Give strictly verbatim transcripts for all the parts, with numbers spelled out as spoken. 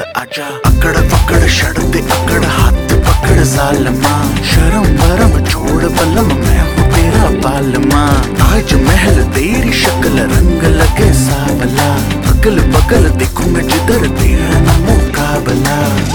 आजा। अकड़ पकड़ शर्ते अकड़ हाथ पकड़ सालमा, शर्म भरम छोड़ बलम मैं हूँ तेरा बालमा। ताज महल तेरी शक्ल रंग लगे सावला, अगल बगल देखूं मैं जिधर तेरा ना मुकाबला।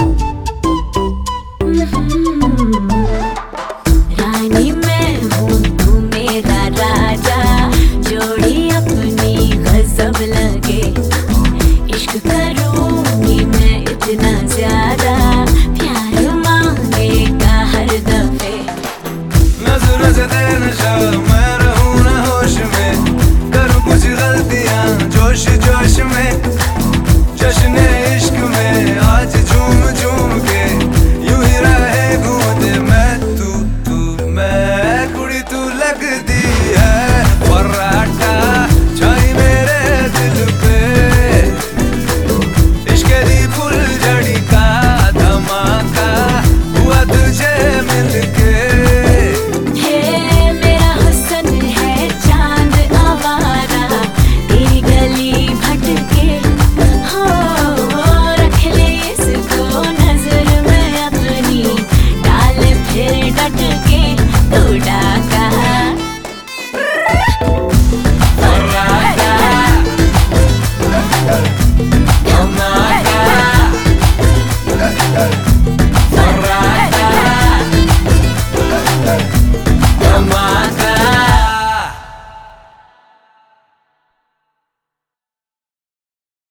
रानी मैं हूँ तू मेरा राजा, जोड़ी अपनी गजब लगे। इश्क करूँगी मैं इतना ज्यादा, प्यार मांगेगा हर दफे। नजर से तेरे नशा मैं रहूँ ना होश में, करूँ कुछ गलतियाँ जोश जोश में।